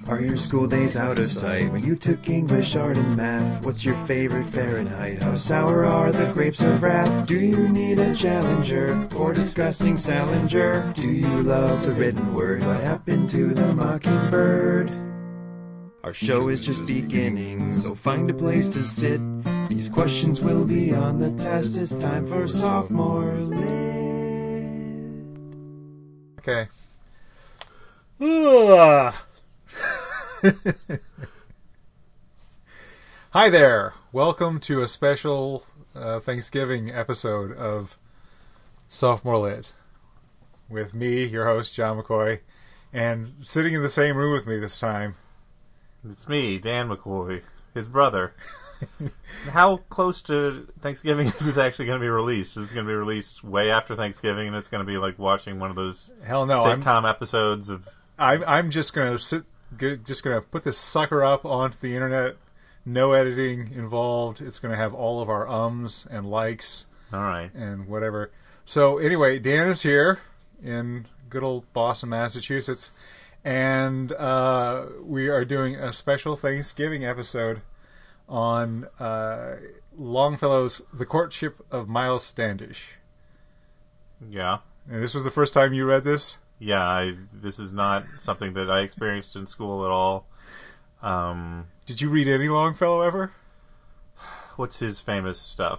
Are your school days out of sight? When you took English, art, and math, what's your favorite Fahrenheit? How sour are the grapes of wrath? Do you need a challenger for discussing Salinger? Do you love the written word? What happened to the mockingbird? Our show is just beginning, so find a place to sit. These questions will be on the test. It's time for Sophomore Lit. Okay. Hi there. Welcome to a special Thanksgiving episode of Sophomore Lit with me, your host, John McCoy, and sitting in the same room with me this time. It's me, Dan McCoy, his brother. How close to Thanksgiving is this actually going to be released? Is this going to be released way after Thanksgiving, and it's going to be like watching one of those sitcom episodes of... I'm just going to put this sucker up onto the internet. No editing involved. It's going to have all of our ums and likes. All right. And whatever. So anyway, Dan is here in good old Boston, Massachusetts. And we are doing a special Thanksgiving episode on Longfellow's The Courtship of Miles Standish. Yeah. And this was the first time you read this? Yeah, this is not something that I experienced in school at all. Did you read any Longfellow ever? What's his famous stuff?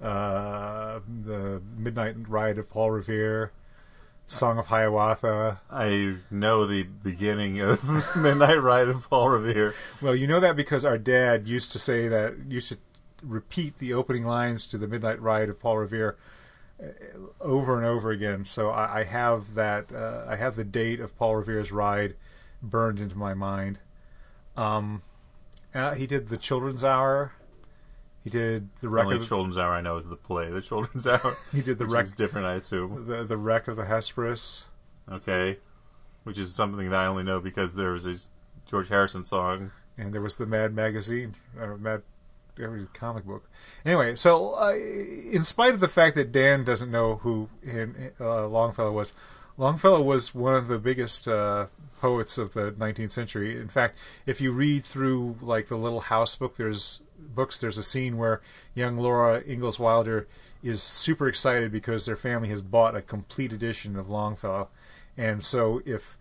The Midnight Ride of Paul Revere, Song of Hiawatha. I know the beginning of Midnight Ride of Paul Revere. Well, you know that because our dad used to repeat the opening lines to the Midnight Ride of Paul Revere over and over again. So I have that. I have the date of Paul Revere's ride burned into my mind. He did the Children's Hour. He did the Wreck. Only Children's Hour I know is the play. The Children's Hour. He did the Wreck. Is different, I assume. The Wreck of the Hesperus. Okay, which is something that I only know because there was a George Harrison song. And there was the Mad magazine, comic book. Anyway, so in spite of the fact that Dan doesn't know who Longfellow was one of the biggest poets of the 19th century. In fact, if you read through like the Little House book, there's a scene where young Laura Ingalls Wilder is super excited because their family has bought a complete edition of Longfellow, and so if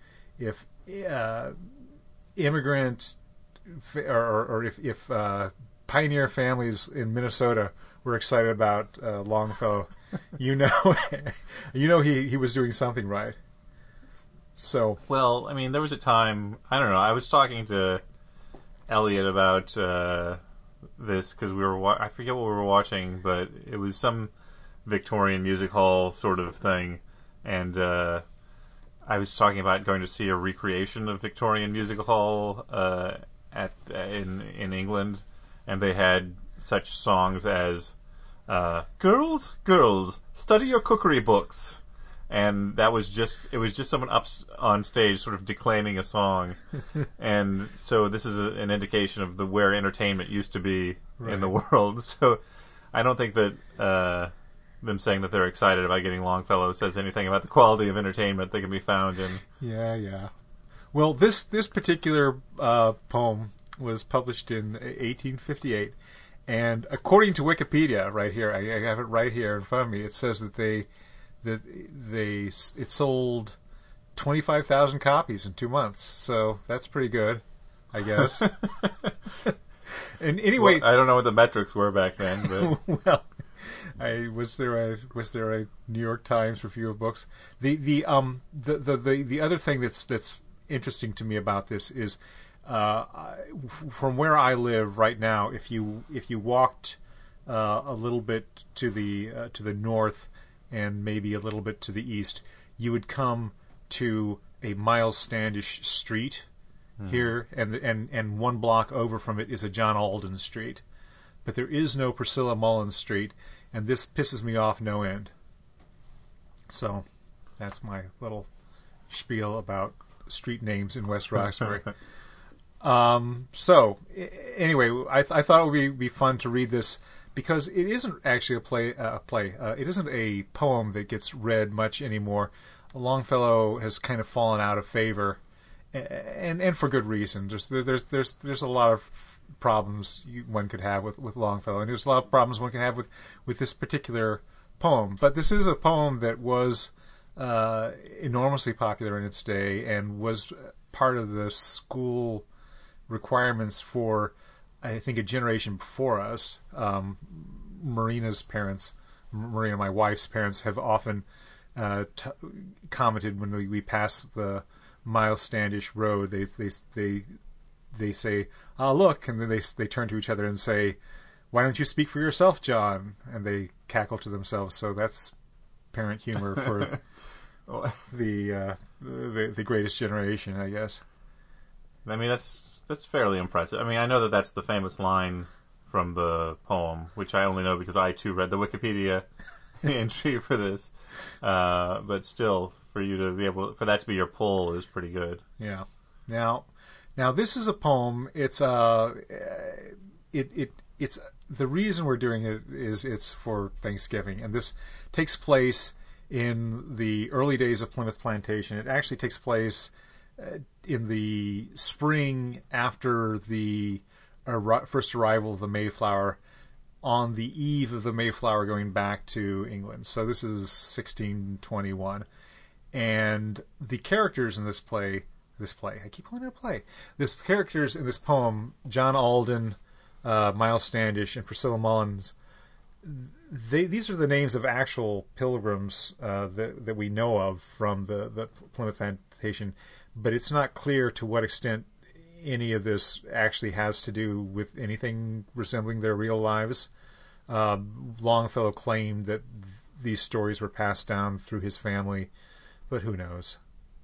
immigrant or if pioneer families in Minnesota were excited about Longfellow, you know he was doing something right. So, well, I mean, there was a time, I don't know, I was talking to Elliot about this because I forget what we were watching, but it was some Victorian music hall sort of thing, and I was talking about going to see a recreation of Victorian music hall in England, and they had such songs as "Girls, Girls, Study Your Cookery Books." And it was just someone up on stage sort of declaiming a song. And so this is an indication of where entertainment used to be in the world. So I don't think that them saying that they're excited about getting Longfellow says anything about the quality of entertainment that can be found in... Yeah. Well, this particular poem was published in 1858. And according to Wikipedia, right here, I have it right here in front of me, it says that it sold 25,000 copies in 2 months, so that's pretty good, I guess. And anyway, well, I don't know what the metrics were back then, but well, was there a New York Times review of books? The other thing that's interesting to me about this is from where I live right now, if you walked a little bit to the north and maybe a little bit to the east, you would come to a Miles Standish Street here, and 1 block over from it is a John Alden Street. But there is no Priscilla Mullins Street, and this pisses me off no end. So that's my little spiel about street names in West Roxbury. So anyway, I thought it would be fun to read this because it isn't actually a play. It isn't a poem that gets read much anymore. Longfellow has kind of fallen out of favor, and for good reason. There's a lot of problems one could have with Longfellow, and there's a lot of problems one can have with this particular poem. But this is a poem that was enormously popular in its day and was part of the school requirements for, I think, a generation before us. Marina's parents, Marina, my wife's parents, have often commented when we pass the Miles Standish Road. They say, "Ah, look," and then they turn to each other and say, "Why don't you speak for yourself, John?" And they cackle to themselves. So that's parent humor for the greatest generation, I guess. I mean, that's fairly impressive. I mean, I know that that's the famous line from the poem, which I only know because I too read the Wikipedia entry for this. But still, for you to be able, for that to be your pull is pretty good. Yeah. Now this is a poem. It's it's the reason we're doing it is it's for Thanksgiving, and this takes place in the early days of Plymouth Plantation. It actually takes place in the spring after the first arrival of the Mayflower, on the eve of the Mayflower going back to England. So this is 1621, and the characters in this play, I keep calling it a play. The characters in this poem, John Alden, Miles Standish, and Priscilla Mullins, these are the names of actual pilgrims that we know of from the Plymouth Plantation, but it's not clear to what extent any of this actually has to do with anything resembling their real lives. Longfellow claimed that these stories were passed down through his family, but who knows?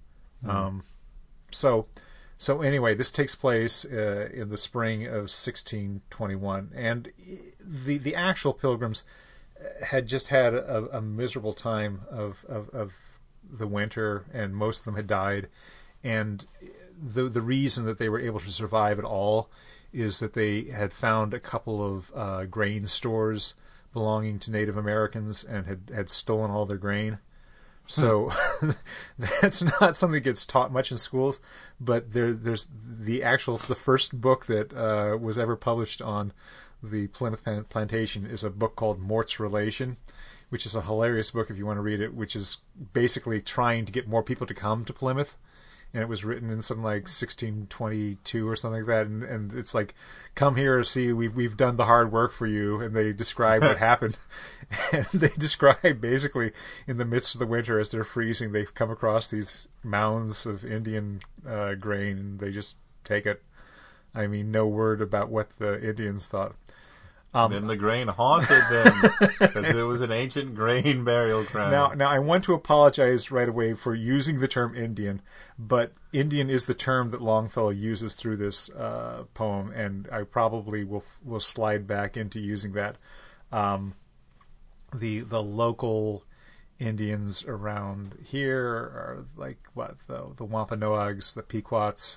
So anyway, this takes place in the spring of 1621, and the actual pilgrims had just had a miserable time of the winter, and most of them had died. And the reason that they were able to survive at all is that they had found a couple of grain stores belonging to Native Americans and had stolen all their grain. So that's not something that gets taught much in schools, but there's the first book that was ever published on the Plymouth Plantation is a book called Mort's Relation, which is a hilarious book if you want to read it, which is basically trying to get more people to come to Plymouth. And it was written in something like 1622 or something like that, and it's like, come here, see, we've done the hard work for you, and they describe what happened, and they describe basically in the midst of the winter as they're freezing, they've come across these mounds of Indian grain, and they just take it. I mean, no word about what the Indians thought. Then the grain haunted them because it was an ancient grain burial ground. Now, I want to apologize right away for using the term Indian, but Indian is the term that Longfellow uses through this poem, and I probably will slide back into using that. The local Indians around here are like the Wampanoags, the Pequots,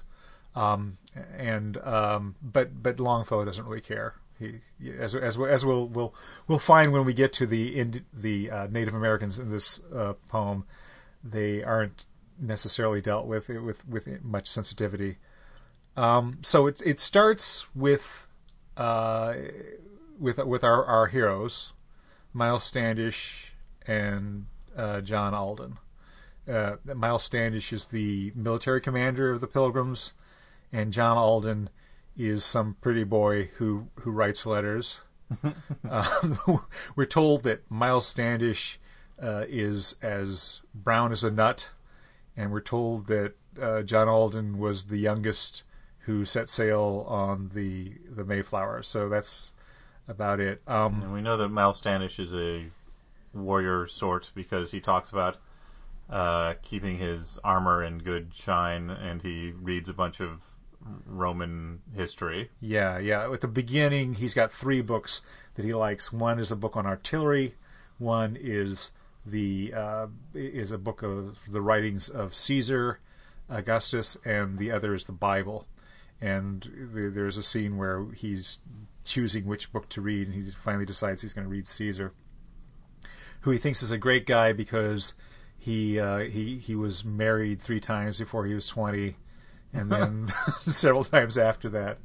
but Longfellow doesn't really care. As we'll find when we get to the Native Americans in this poem, they aren't necessarily dealt with much sensitivity. So it starts with our heroes, Miles Standish and John Alden. Miles Standish is the military commander of the Pilgrims, and John Alden is some pretty boy who writes letters. We're told that Miles Standish is as brown as a nut, and we're told that John Alden was the youngest who set sail on the Mayflower. So that's about it. And we know that Miles Standish is a warrior sort because he talks about keeping his armor in good shine, and he reads a bunch of Roman history. Yeah. At the beginning, he's got 3 books that he likes. One is a book on artillery. One is a book of the writings of Caesar Augustus, and the other is the Bible. And there's a scene where he's choosing which book to read, and he finally decides he's going to read Caesar, who he thinks is a great guy because he was married 3 times before he was 20. and then several times after that.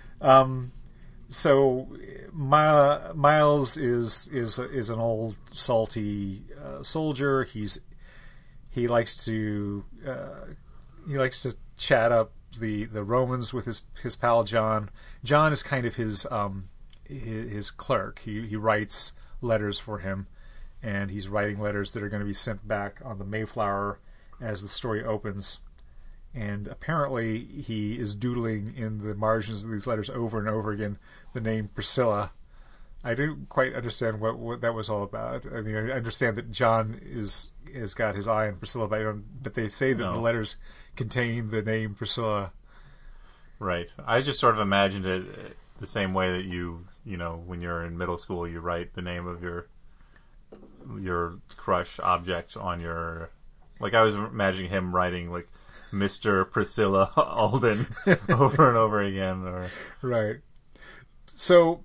So Miles is an old salty soldier. He likes to chat up the Romans with his pal John. John is kind of his clerk. He writes letters for him, and he's writing letters that are going to be sent back on the Mayflower as the story opens. And apparently he is doodling in the margins of these letters over and over again the name Priscilla. I didn't quite understand what that was all about. I mean, I understand that John has got his eye on Priscilla, but they say that the letters contain the name Priscilla. Right. I just sort of imagined it the same way that you know, when you're in middle school, you write the name of your crush object on your... Like, I was imagining him writing, like, Mr. Priscilla Alden over and over again. Or... Right. So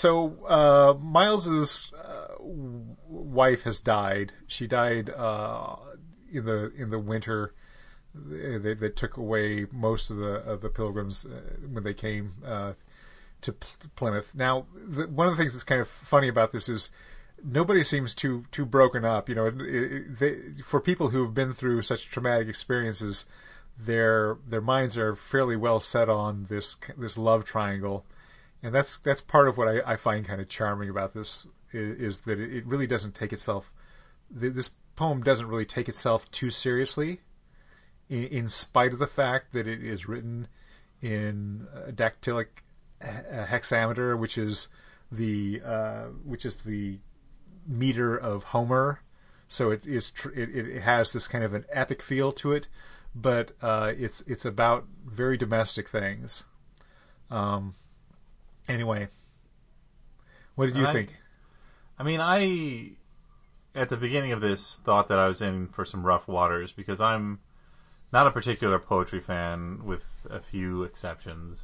Miles's wife has died. She died in the winter. They took away most of the pilgrims when they came to Plymouth. Now, one of the things that's kind of funny about this is nobody seems too broken up. You know, for people who have been through such traumatic experiences, their minds are fairly well set on this love triangle, and that's part of what I find kind of charming about this is that it really doesn't take itself. This poem doesn't really take itself too seriously, in spite of the fact that it is written in dactylic hexameter, which is the meter of Homer. So it has this kind of an epic feel to it, but it's about very domestic things. Anyway, what did you think? I mean, I at the beginning of this thought that I was in for some rough waters because I'm not a particular poetry fan, with a few exceptions,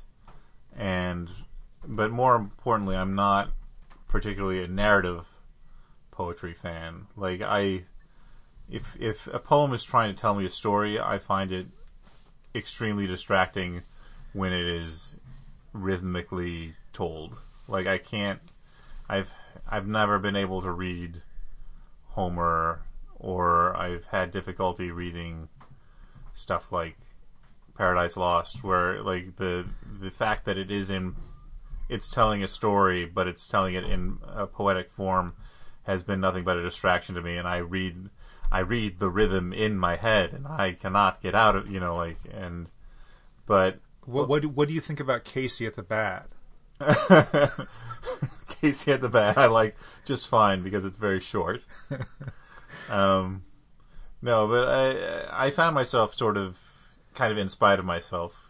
but more importantly, I'm not particularly a narrative poetry fan. Like, if a poem is trying to tell me a story, I find it extremely distracting when it is rhythmically told. Like, I've never been able to read Homer, or I've had difficulty reading stuff like Paradise Lost, where like the fact that it's telling a story, but it's telling it in a poetic form, has been nothing but a distraction to me. And I read the rhythm in my head, and I cannot get out of But what do you think about Casey at the Bat? Casey at the Bat, I like just fine because it's very short. No, but I found myself sort of, kind of in spite of myself,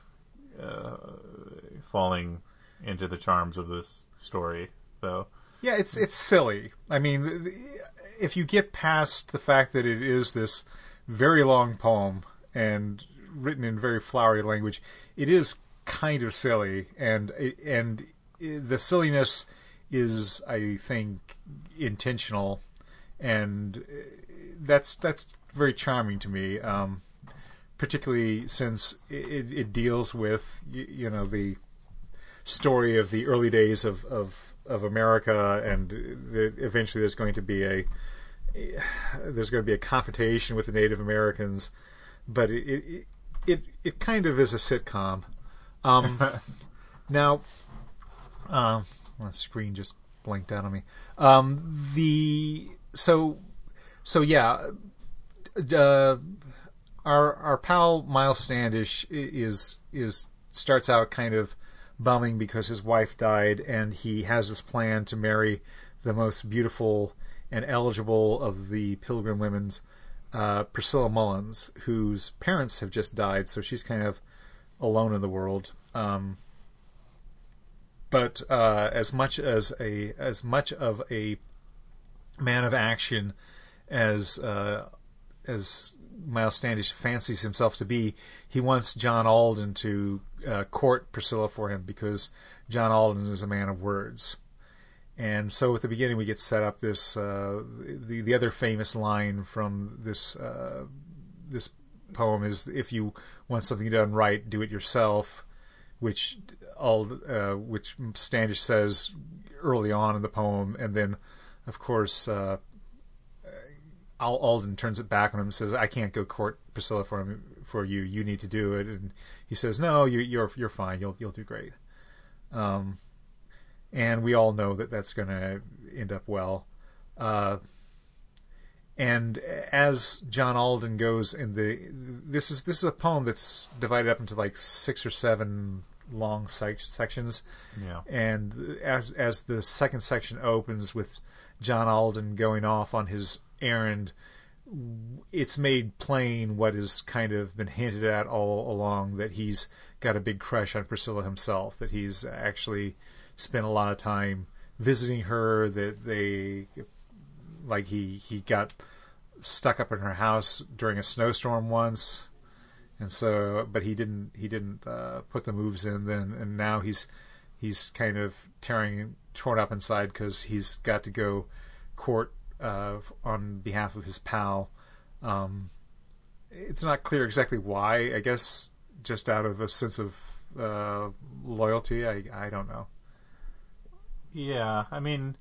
falling into the charms of this story. So yeah, it's silly. I mean, if you get past the fact that it is this very long poem and written in very flowery language, it is kind of silly, and the silliness is, I think, intentional, and that's very charming to me, particularly since it deals with the story of the early days of America, and eventually there's going to be a confrontation with the Native Americans, but it kind of is a sitcom. Now, the screen just blinked out on me. Our pal Miles Standish starts out kind of bumming because his wife died, and he has this plan to marry the most beautiful and eligible of the Pilgrim women's, Priscilla Mullins, whose parents have just died, so she's kind of alone in the world. But as much of a man of action as Miles Standish fancies himself to be, he wants John Alden to court Priscilla for him, because John Alden is a man of words. And so at the beginning we get set up this the other famous line from this poem is if you want something done right, do it yourself, which Standish says early on in the poem, and then of course Alden turns it back on him and says, "I can't go court Priscilla for you. You need to do it." And he says, "No, you're fine. You'll do great." And we all know that that's going to end up well. And as John Alden goes this is a poem that's divided up into like 6 or 7 long sections. Yeah. And as the second section opens with John Alden going off on his errand, it's made plain what has kind of been hinted at all along, that he's got a big crush on Priscilla himself, that he's actually spent a lot of time visiting her, that he got stuck up in her house during a snowstorm once, and so but he didn't put the moves in then, and now he's kind of torn up inside because he's got to go court on behalf of his pal. It's not clear exactly why. I guess just out of a sense of loyalty. I don't know. Yeah, I mean,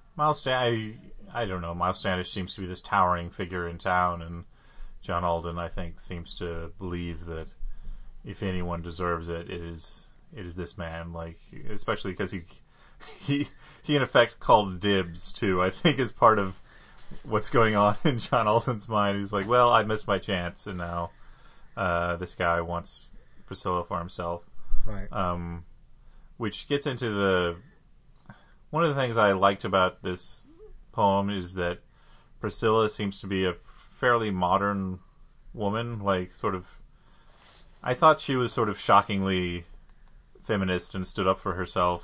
I don't know. Miles Standish seems to be this towering figure in town, and John Alden, I think, seems to believe that if anyone deserves it, it is this man. Like, especially because he in effect called dibs too. I think is part of what's going on in John Alden's mind. He's like, well, I missed my chance, and now this guy wants Priscilla for himself. Right. Which gets into one of the things I liked about this poem is that Priscilla seems to be a fairly modern woman. Like, sort of, I thought she was sort of shockingly feminist and stood up for herself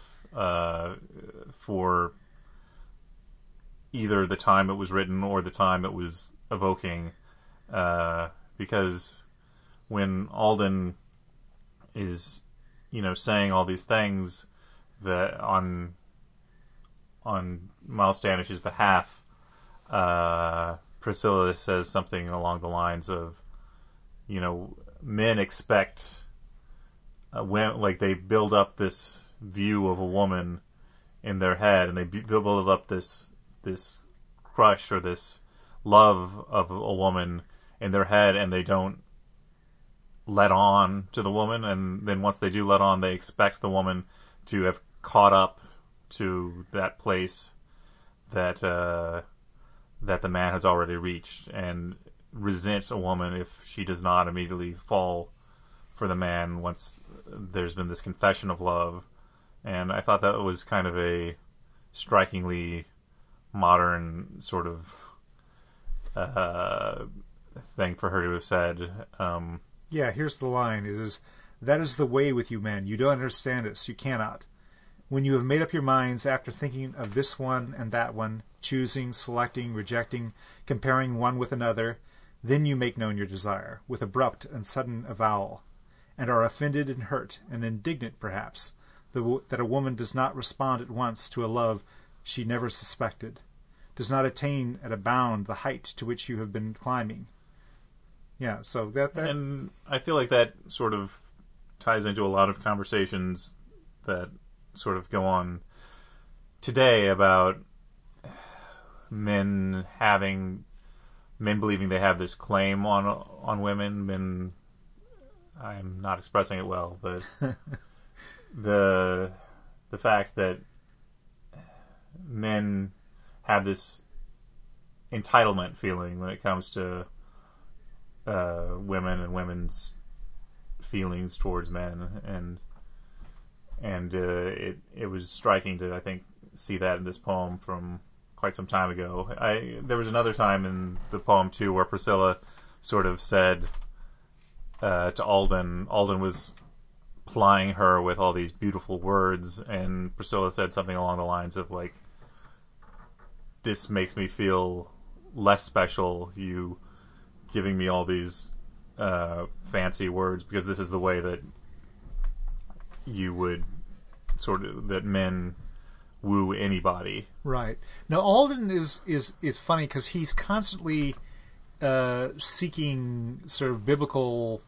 for either the time it was written or the time it was evoking, because when Alden is, saying all these things that on Miles Standish's behalf, Priscilla says something along the lines of, men expect like they build up this view of a woman in their head, and they build up this crush or this love of a woman in their head, and they don't let on to the woman, and then once they do let on, they expect the woman to have caught up to that place that the man has already reached, and resent a woman if she does not immediately fall for the man once there's been this confession of love. And I thought that was kind of a strikingly modern sort of thing for her to have said. Yeah, here's the line. It is, "That is the way with you men. You don't understand it, so you cannot. When you have made up your minds after thinking of this one and that one, choosing, selecting, rejecting, comparing one with another, then you make known your desire, with abrupt and sudden avowal, and are offended and hurt, and indignant perhaps, that a woman does not respond at once to a love she never suspected, does not attain at a bound the height to which you have been climbing." Yeah, so that... And I feel like that sort of ties into a lot of conversations that sort of go on today about men believing they have this claim on women. Men, I'm not expressing it well, but the fact that men have this entitlement feeling when it comes to women and women's feelings towards men, and it was striking to, I think, see that in this poem from quite some time ago. There was another time in the poem too where Priscilla sort of said to Alden was plying her with all these beautiful words, and Priscilla said something along the lines of like, "This makes me feel less special, you giving me all these fancy words, because this is the way that you would that men woo anybody." Right. Now Alden is funny because he's constantly seeking sort of biblical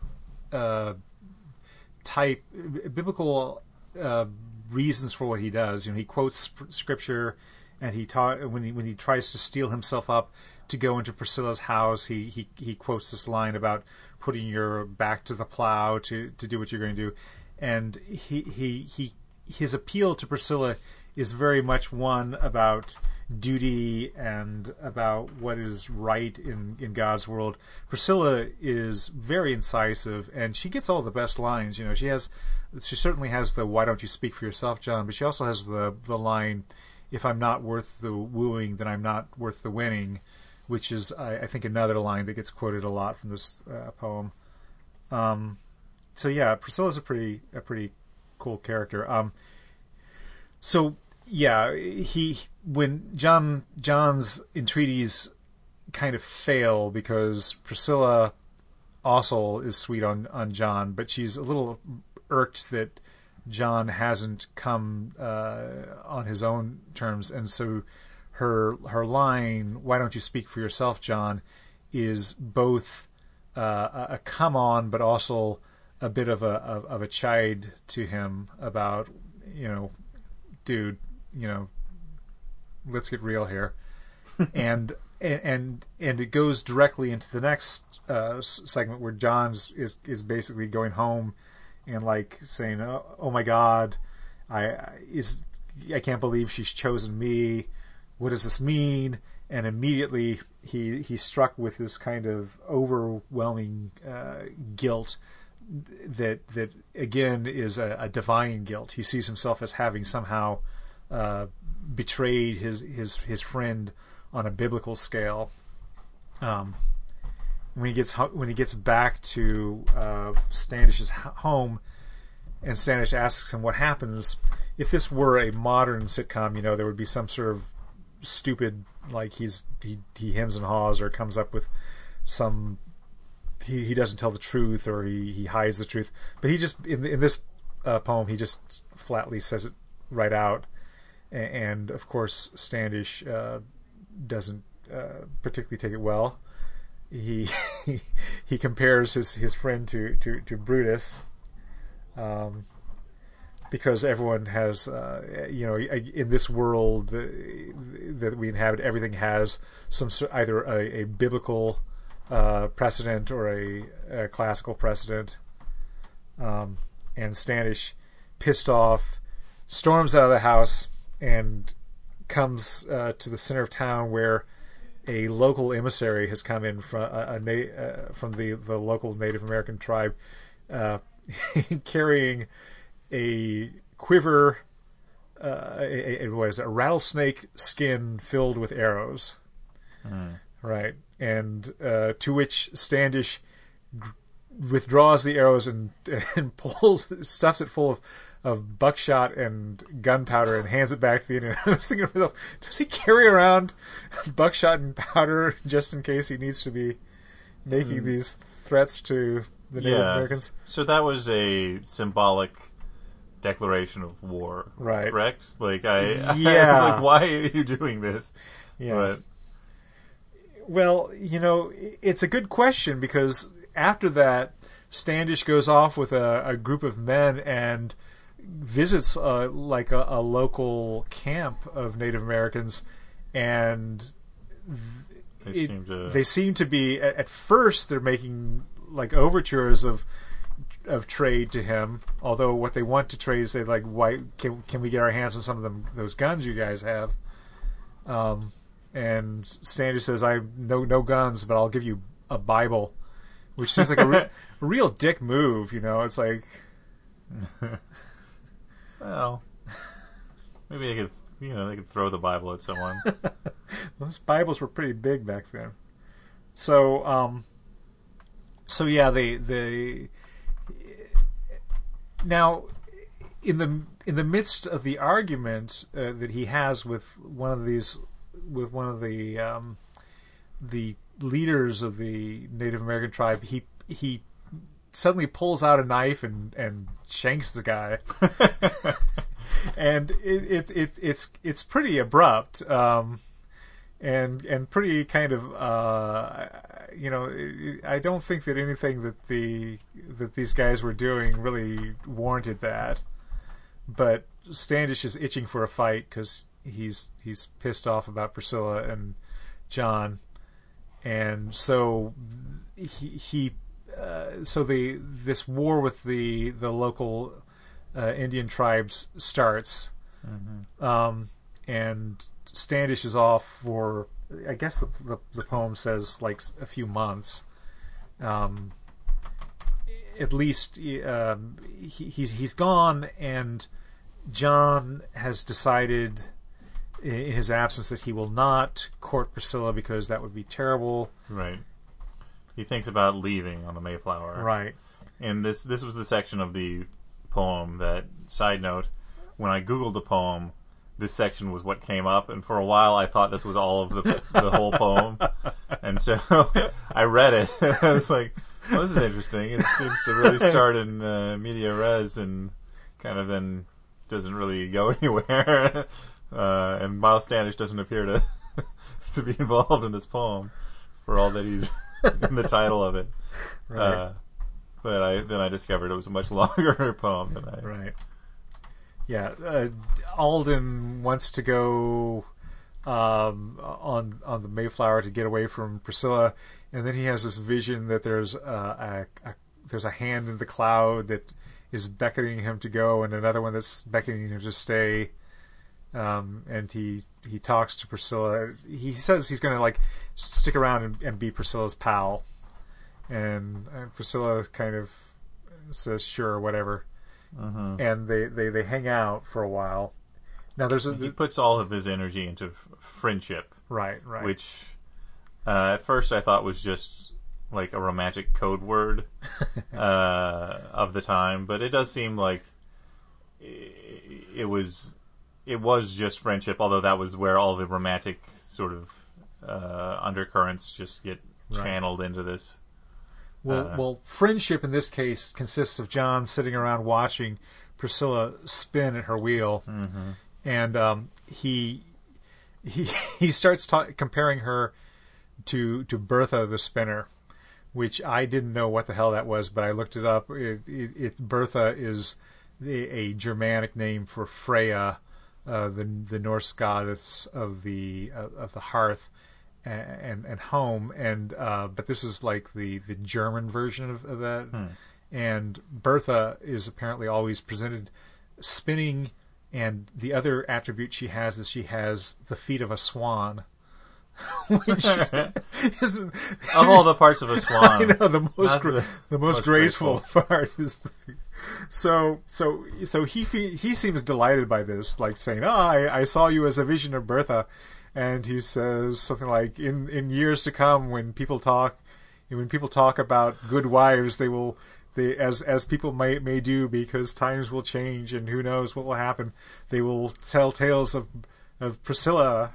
type biblical reasons for what he does. He quotes scripture, and when he tries to steel himself up to go into Priscilla's house, he quotes this line about putting your back to the plow to do what you're going to do, and his appeal to Priscilla is very much one about duty and about what is right in God's world. Priscilla is very incisive, and she gets all the best lines. She certainly has the "Why don't you speak for yourself, John?" But she also has the line, "If I'm not worth the wooing, then I'm not worth the winning," which is, I think, another line that gets quoted a lot from this poem. So yeah, Priscilla's a pretty cool character. So yeah, when John's entreaties kind of fail because Priscilla also is sweet on John, but she's a little irked that John hasn't come on his own terms, and so her line, "Why don't you speak for yourself, John?" is both a come on, but also a bit of a chide to him about, dude, let's get real here. and it goes directly into the next segment where John is basically going home and saying, oh my God, I can't believe she's chosen me. What does this mean? And immediately he's struck with this kind of overwhelming guilt that again is a divine guilt. He sees himself as having somehow betrayed his friend on a biblical scale. When he gets back to Standish's home, and Standish asks him what happens if this were a modern sitcom. There would be some sort of stupid, he hems and haws or comes up with some. He doesn't tell the truth, or he hides the truth. But he just in this poem he just flatly says it right out, and of course Standish doesn't particularly take it well. He compares his friend to Brutus, because everyone has in this world that we inhabit, everything has either a biblical precedent or a classical precedent. And Standish, pissed off, storms out of the house and comes to the center of town, where a local emissary has come in from the local Native American tribe, carrying a quiver, a rattlesnake skin filled with arrows. Right. And to which Standish withdraws the arrows and stuffs it full of buckshot and gunpowder and hands it back to the Indian. I was thinking to myself, does he carry around buckshot and powder just in case he needs to be making these threats to the Native Americans? So that was a symbolic declaration of war, right? Correct? I was like, why are you doing this? Yeah. But, well, it's a good question, because after that, Standish goes off with a group of men and visits a local camp of Native Americans, and they seem to be, at first they're making overtures of trade to him, although what they want to trade is, say, why can we get our hands on some of those guns you guys have? And Standish says, I no guns, but I'll give you a Bible, which seems like a real dick move. It's like, well, maybe they could throw the Bible at someone. Those Bibles were pretty big back then. So yeah, they now in the midst of the argument that he has with one of the leaders of the Native American tribe, he suddenly pulls out a knife and shanks the guy. And it's pretty abrupt, and pretty kind of I don't think that anything that these guys were doing really warranted that. But Standish is itching for a fight because he's pissed off about Priscilla and John, and so this war with the local Indian tribes starts, and Standish is off for, I guess the poem says, like a few months. At least he's gone, and John has decided in his absence that he will not court Priscilla because that would be terrible. Right. He thinks about leaving on the Mayflower. Right. And this was the section of the poem that, side note, when I Googled the poem, this section was what came up, and for a while I thought this was all of the whole poem. And so I read it, and I was like, well, this is interesting. It seems to really start in media res and kind of then doesn't really go anywhere. And Miles Standish doesn't appear to to be involved in this poem for all that he's in the title of it. Right. But then I discovered it was a much longer poem than I... Right. Yeah. Alden wants to go on the Mayflower to get away from Priscilla, and then he has this vision that there's a hand in the cloud that is beckoning him to go, and another one that's beckoning him to stay. And he talks to Priscilla. He says he's going to like stick around and be Priscilla's pal, and Priscilla kind of says sure, whatever. And they hang out for a while. Now he puts all of his energy into friendship, right, which at first I thought was just like a romantic code word of the time, but it does seem like it was just friendship, although that was where all the romantic sort of undercurrents just get channeled into this. Well, friendship in this case consists of John sitting around watching Priscilla spin at her wheel, and he starts comparing her to Bertha the spinner, which I didn't know what the hell that was, but I looked it up. Bertha is a Germanic name for Freya, the Norse goddess of the hearth and home, and but this is like the German version of that. And Bertha is apparently always presented spinning, and the other attribute she has is she has the feet of a swan. Which is, of all the parts of a swan, I know the most graceful part is so he seems delighted by this, like saying, I saw you as a vision of Bertha, and he says something like, in years to come, when people talk about good wives, as people may do, because times will change and who knows what will happen, they will tell tales of Priscilla.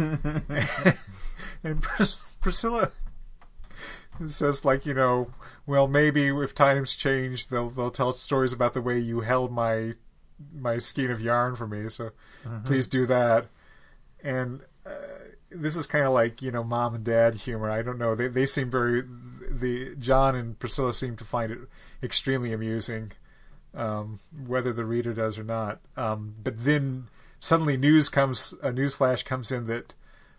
And Priscilla says, like, well, maybe if times change, they'll tell stories about the way you held my skein of yarn for me, so please do that. And this is kind of like, mom and dad humor. I don't know. They seem John and Priscilla seem to find it extremely amusing, whether the reader does or not. But then suddenly a newsflash comes in that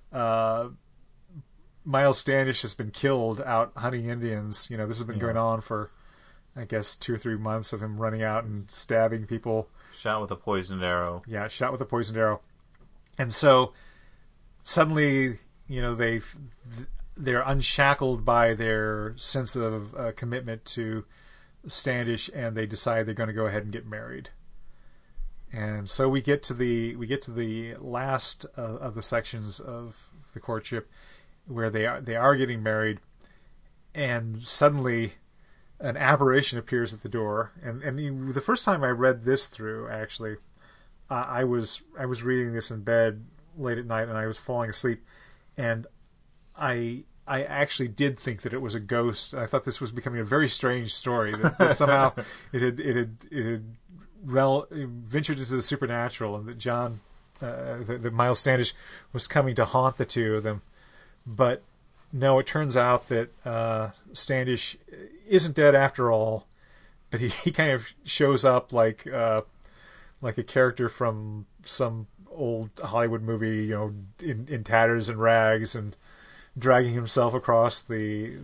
Miles Standish has been killed out hunting Indians. This has been going on for, I guess, 2 or 3 months of him running out and stabbing people. Shot with a poisoned arrow. Yeah, shot with a poisoned arrow. And so suddenly, they're unshackled by their sense of commitment to Standish, and they decide they're going to go ahead and get married. And so we get to the last of the sections of the courtship, where they are getting married, and suddenly an apparition appears at the door. And the first time I read this through, actually, I was reading this in bed late at night, and I was falling asleep, and I actually did think that it was a ghost. I thought this was becoming a very strange story, that somehow it had ventured into the supernatural, and that that Miles Standish was coming to haunt the two of them. But no, it turns out that Standish isn't dead after all, but he kind of shows up like a character from some old Hollywood movie, in tatters and rags, and dragging himself across the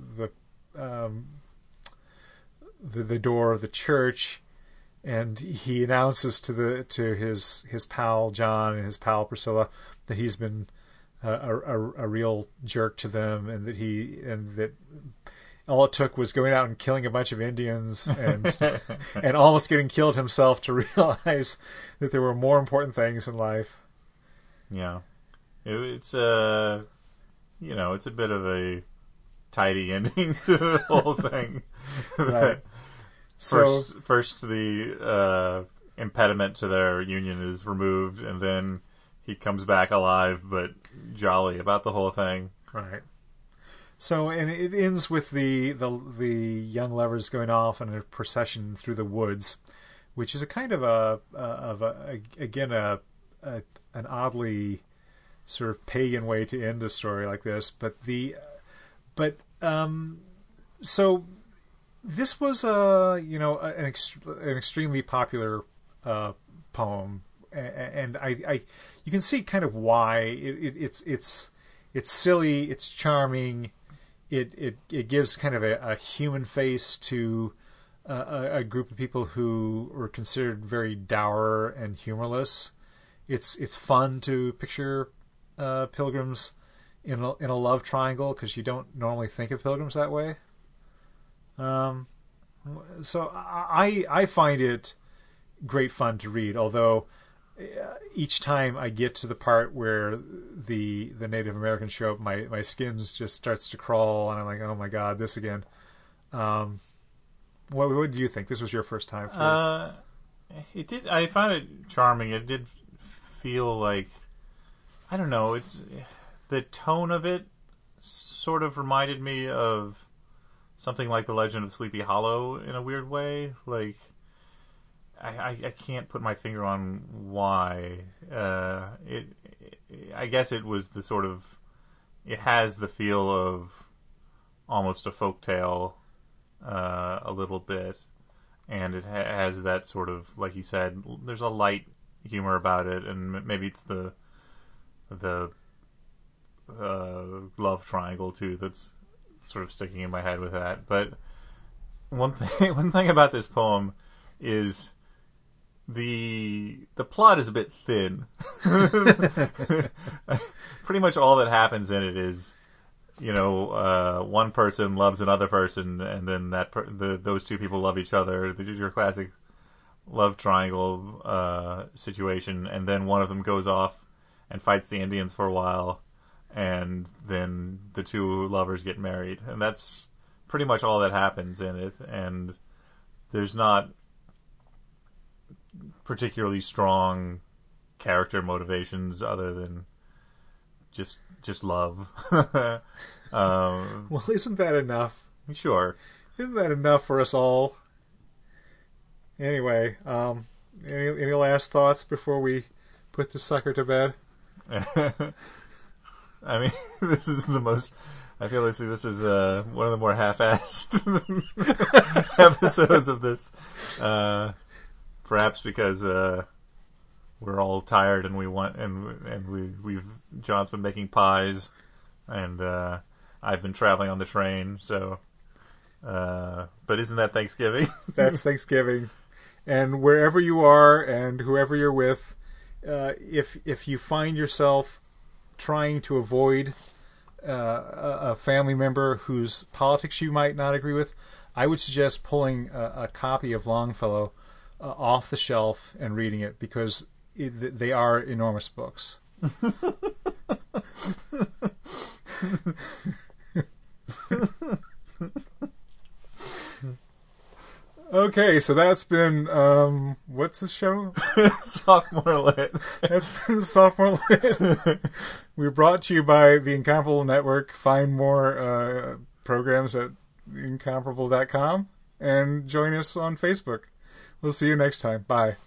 door of the church, and he announces to his pal John and his pal Priscilla that he's been a real jerk to them, and that all it took was going out and killing a bunch of Indians and and almost getting killed himself to realize that there were more important things in life. Yeah, it's it's a bit of a tidy ending to the whole thing. Right. So first the impediment to their union is removed, and then he comes back alive but jolly about the whole thing. Right. So, and it ends with the young lovers going off in a procession through the woods, which is a kind of an oddly sort of pagan way to end a story like this. So this was an extremely popular poem, and I you can see kind of why it's silly, it's charming. It gives kind of a human face to a group of people who were considered very dour and humorless. It's fun to picture pilgrims in a love triangle, because you don't normally think of pilgrims that way. So I find it great fun to read, although each time I get to the part where the Native Americans show up, my skin just starts to crawl, and I'm like, oh my god, this again. What do you think? This was your first time through. It did. I found it charming. It did feel like, I don't know, it's the tone of it sort of reminded me of something like The Legend of Sleepy Hollow in a weird way. Like, I can't put my finger on why. I guess it was the sort of, it has the feel of almost a folktale a little bit, and it has that sort of, like you said, there's a light humor about it, and maybe it's the love triangle too that's sort of sticking in my head with that. But one thing about this poem is the plot is a bit thin. Pretty much all that happens in it is, one person loves another person, and then those two people love each other. Your classic love triangle situation, and then one of them goes off and fights the Indians for a while, and then the two lovers get married, and that's pretty much all that happens in it. And there's not particularly strong character motivations other than just love. Well, isn't that enough? Sure. Isn't that enough for us all? Anyway, any last thoughts before we put the sucker to bed? I mean, this is the most... I feel like this is one of the more half-assed episodes of this. Perhaps because we're all tired and we've John's been making pies, and I've been traveling on the train. So, but isn't that Thanksgiving? That's Thanksgiving, and wherever you are and whoever you're with, if you find yourself trying to avoid a family member whose politics you might not agree with, I would suggest pulling a copy of Longfellow off the shelf and reading it, because they are enormous books. Okay, so that's been what's this show? Sophomore Lit. That's been Sophomore Lit. We're brought to you by the Incomparable Network. Find more programs at incomparable.com and join us on Facebook. We'll see you next time. Bye.